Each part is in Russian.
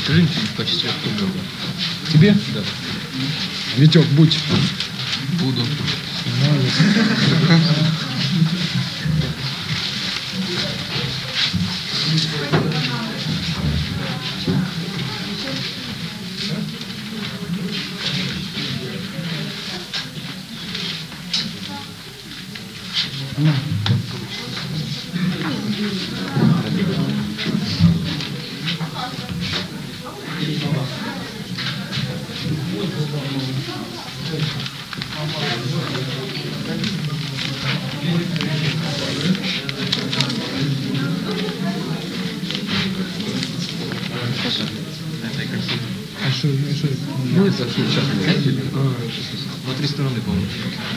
Скажи что-нибудь в качестве автографа. Тебе? Да. Витек, будь. Буду. А что? Ну это сейчас на 3 стороны, по-моему.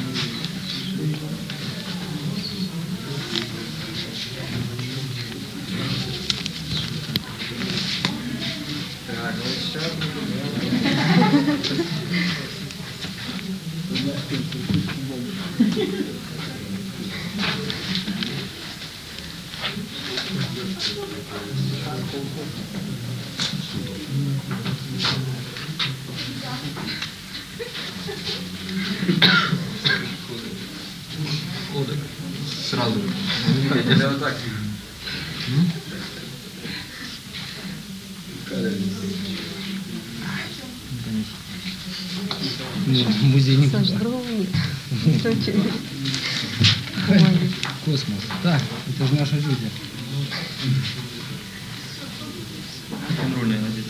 Сразу же. Вот так. Ну, музей не Саш, было. здоровый. Космос. Так, это же наши люди. Контрольная надеть.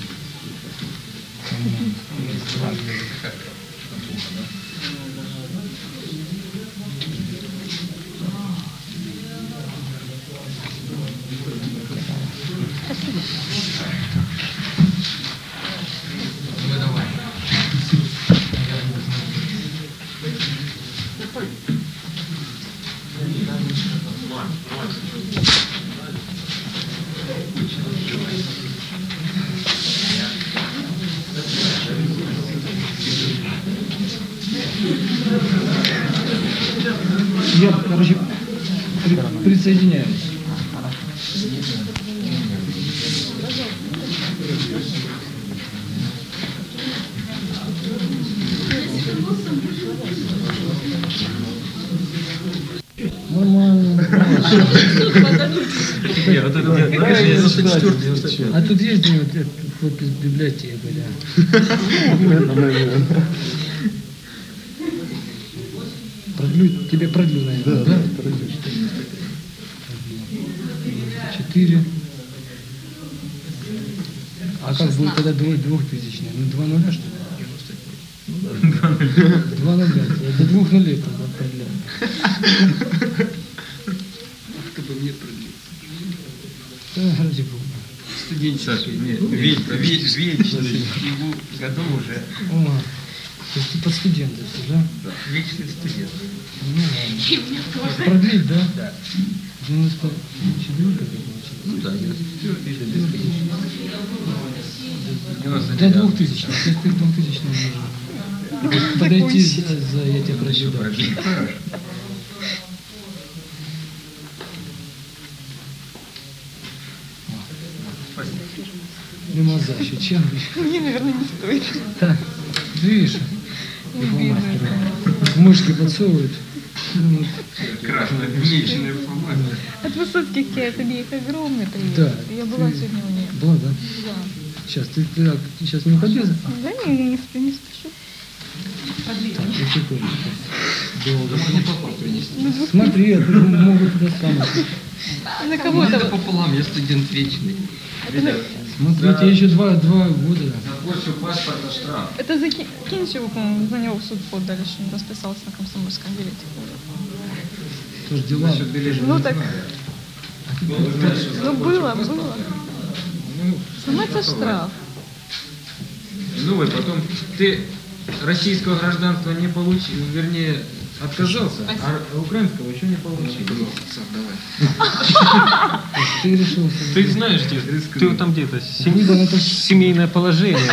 Я, короче, присоединяюсь. Нормально. Нет, вот это нет. 94-й. А тут есть где-нибудь библиотека, да? Тебе продлю, наверное, да? Продлю. 4. А как будет тогда 2000? Ну, 2 нуля, что ли? 2 нуля. До 2 нулей тогда продляем. Кто бы мне продлил? Да, ради бога. Студенческий. Вечный. Ему году уже. О, то есть ты под студентов, да? Вечный студент. Ну, ладно. Продлить, да? Да. 94 как получилось? Ну да, 94 или бесконечно. До 2000. То есть ты к 2000 нужно подойти за я тебя продлю. Хорошо. Лимаза еще чем? Мне, наверное, не стоит. Так, видишь? Мышки подсовывают. Красная меченая помада. От Высоцких тебе их огромный привет. Да. Я была сегодня у нее. Была, да? Да. Сейчас, ты сейчас не уходи? Да не, я не спешу. Так, потихонечку. Долго. Не попал принести. Смотри, это могут туда самое. На кого Это это? пополам, я студент вечный. Ребят, Смотрите, еще два года. за порчу паспорта штраф. Это за Кинчеву, по-моему, на него в суд подали, что он расписался на комсомольском билете. Тоже дела. Насчет билета Ну не так, знаю. Должен знать, что за ну порчу было. паспорта. Сама это штраф. Ну и потом ты российского гражданства не получил, вернее, отказался, а украинского еще не получил. Сам давай. Ты решил. Ты знаешь, где? Ты вот там где-то. Видно, это Семейное положение.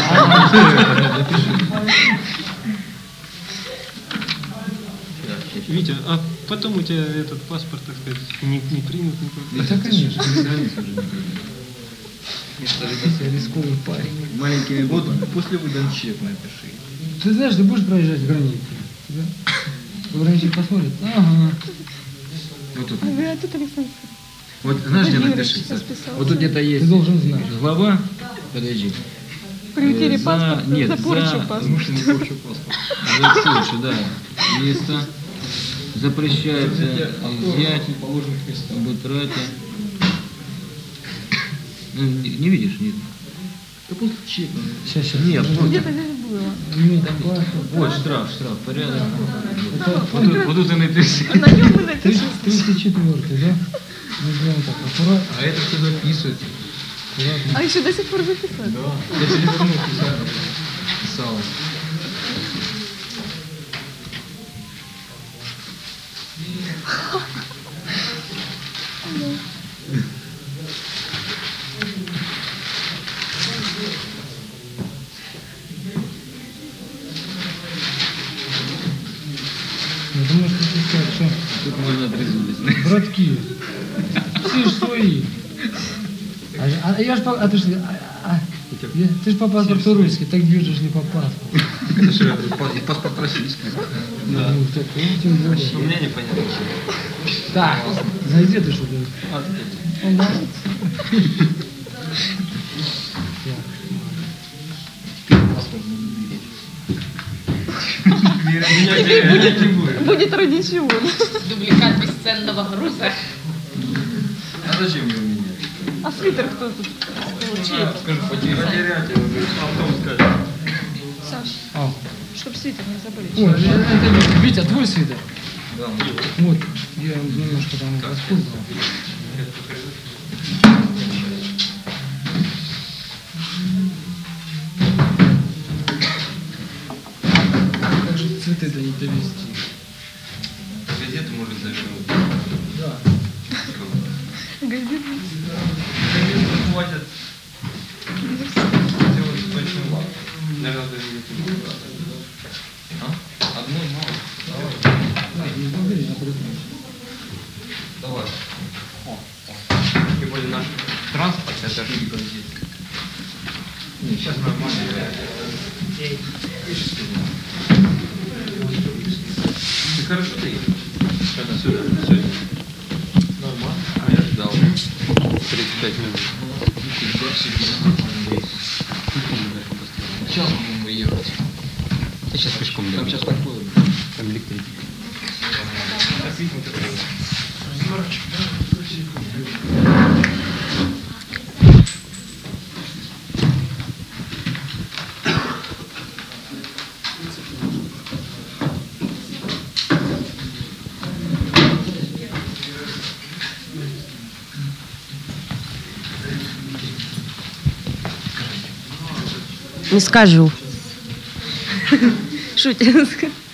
Витя, а потом у тебя этот паспорт, так сказать, не примут никакой. Да, конечно. Я рисковый парень. Маленькими буквами. После выданчек напиши. Ты знаешь, ты будешь проезжать границу? Да? Пограничник посмотрит? Ага. Вот тут. А вы тут, Александр? Вот знаешь, где Владимирович напиши? расписался. Вот тут где-то есть Ты должен знать. глава. Подожди. При утере За- паспорта, нет, за порчу за- паспорта. Умышленный порчу паспорта. Слушай, да. Место. Запрещается изъять, Положенных местах. об утрате. Ну, не видишь? Нет. Да после чека. Сейчас. Нет, вот, Где-то здесь было. Иметь паспорт. вот штраф, порядок. Это Вот тут и напиши. А на нем вы напишите. 34-й, да? Ну, сделаем так, аккуратно. А это все записывается. А еще до сих пор записывают? Да. Я телефон писал. Я думаю, что ты сказать, что Тут можно отрезать. братки, все ж свои. А я ж по... А ты ж... Ты ж по паспорту русский, так бьешь не по паспорту. Это же паспорт российский. Да. Ну, так, ну, тем более. У меня непонятно. Так, зайди ты что-то. Он нравится. Будет ради чего? Дубликат бесценного груза. А зачем его менять? А свитер кто тут? Скажи, потерять его, потом скажет. Саш, А. чтоб свитер не забыли. Ой, это Витя, твой свитер? Да, Вот, я немножко там воспользовался. Как же цветы-то не довести? газету может завернуть. Да. Газеты. Газету хватит. Сделать точно лак. Наверное, даже не могу. А? Одной мало. Давай. Не побери, а придумай. Давай. Тем более наш транспорт, это же не газет. Сейчас нормально. Ты хорошо ты едешь? Когда? Сюда. Сегодня. Нормально. А я ждал. 35 минут. Сейчас мы будем ехать. Я сейчас пешком Там сейчас такое. Там электрик. Не скажу. Шутер.